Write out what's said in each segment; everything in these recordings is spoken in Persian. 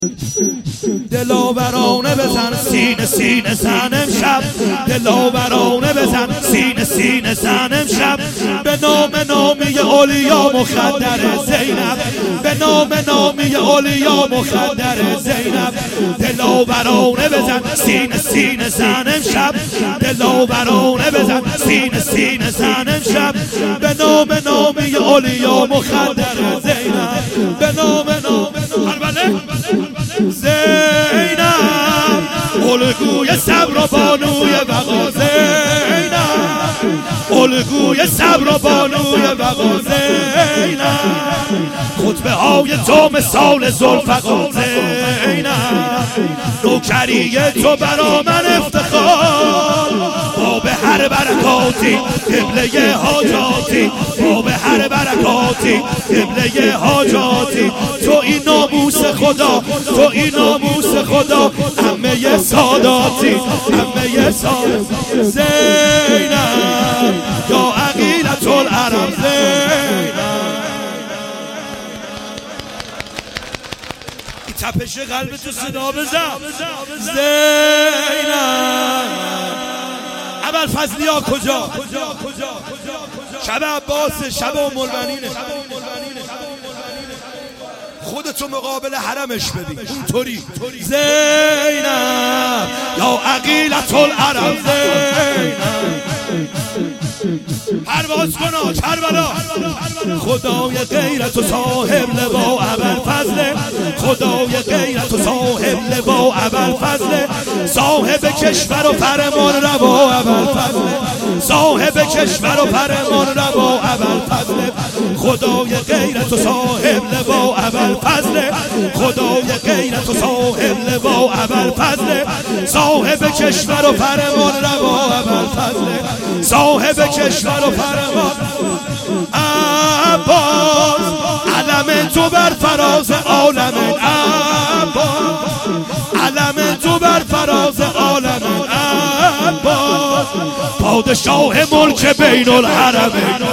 دلاورانه بزن سینه سینه زن امشب، دلاورانه بزن سینه سینه زن امشب، به نام نامی اولیا مخدر زینب، به نام نامی اولیا مخدر زینب. دلاورانه بزن سینه سینه زن امشب، دلاورانه بزن سینه سینه زن امشب، به نام نامی اولیا مخدر زینب، به نام زینب الگوی صبر و بانوی وقا زینب، الگوی صبر و بانوی وقا زینب، خطبه های تو مثال ذوالفقار زینب، نوکری تو برا من افتخار، باب هر برکاتی قبله حاجاتی، باب هر برکاتی قبله حاجاتی، تو این ناموس خدا، تو این ناموس خدا، همه ساداتی، همه ساداتی. زینب یا عقیلة العرب زینب، تپش قلب تو صدا بزن. زینب ابوالفضلی ها کجا؟ شب عباس، شب ام المؤمنین، خودتو مقابل حرمش ببین اونطوری. زینب یا عقیلة العرب زینب، پرواز کنا کربلا، خدای غیرت و صاحب لوا ابوالفضل، خدای غیرت و صاحب لوا ابوالفضل، صاحب کشور و فرمان روا ابوالفضل، صاحب کشور و فرمان روا ابوالفضل، خدای غیرت و صاحب لوا ابوالفضل، خدای غیرت و صاحب لوا ابوالفضل، صاحب کشور و فرمان روا ابوالفضل، صاحب کشور و فرمان. عباس علم تو بر فراز عالم، عباس علم تو بر فراز عالم، عباس پادشاه ملک بین الحرمین،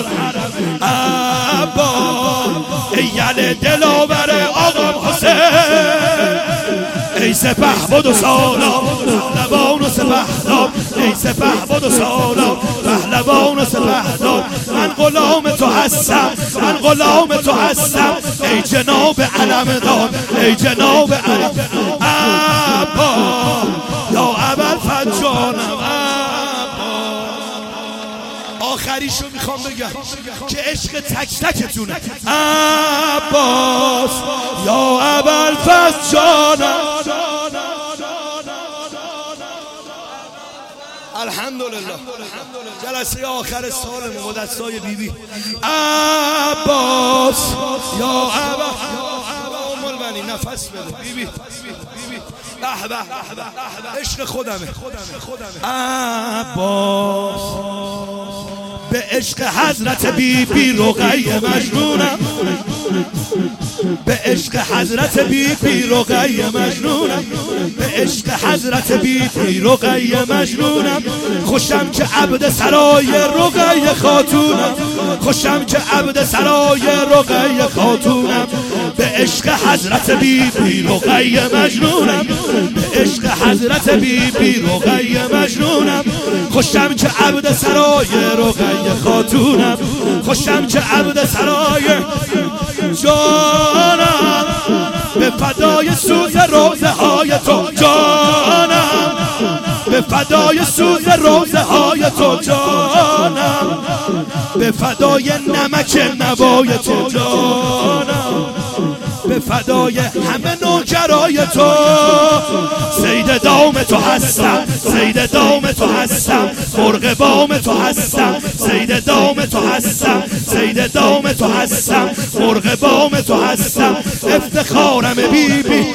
عباس ایل دلاور آقا حسین، ای سپهبد و سالار پهلوان و سپهدار، ای سپهبد و سالار پهلوان و سپهدار، من غلام تو هستم، من غلام تو هستم، ای جناب علمدار، ای جناب علمدار. عباس یا ابوالفضل جانم، آخریشو میخوام بگم که عشق تک تکتونه. عباس یا ابوالفضل جانم، الحمدلله جلسه آخر سال مقدسای بیبی. عباس یا ام المؤمنین، نفس بده بیبی، به به عشق خودمه. عباس به عشق حضرت بیبی رقیه مجنونم، به عشق حضرت بیبی رقیه مجنونم، به عشق حضرت بیبی رقیه مجنونم، خوشم که عبد سرای رقیه خاتونم، خوشم که عبد سرای رقیه خاتونم، به عشق حضرت بیبی رقیه مجنونم، به عشق حضرت بیبی رقیه مجنونم، خوشم که عبد سرای رقیه خاتونم، خوشم که عبد سرای جانم، به فدای سوز روزه های تو جانم، به فدای سوز روزه های تو جانم، به فدای نمک نوای تو جانم، به فدای همه نوکرای تو، صید دام تو هستم، صید دام تو هستم، مرغ بام تو هستم، صید دام تو هستم، صید دام تو هستم، مرغ بام تو هستم، افتخارم بیبی،